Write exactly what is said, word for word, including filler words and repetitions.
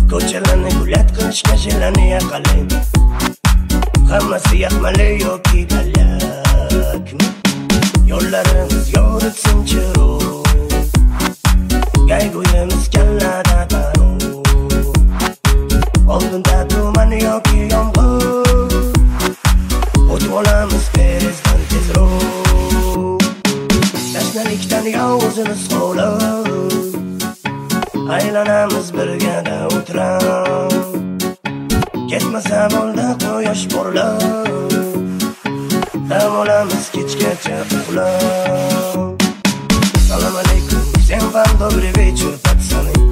Ko'chalarni gullat qilishga jilani yaqalim. Hammasi yaxmali yoki dalak. Yo'llarimiz yoritsin chiroq. Qayg'uyimiz kallada baro. Oldinda tuman yoki yomg'ir. O'tib olamiz perezdan tezroq. Tashnalikdan yovuzimiz qo'lib. Aylanamiz birgada o'tirib. Ketmasa bo'ldi quyosh porlab. Dam olamiz kechgacha uxlab. Salom alaykum, всем вам добрый вечер, пацаны.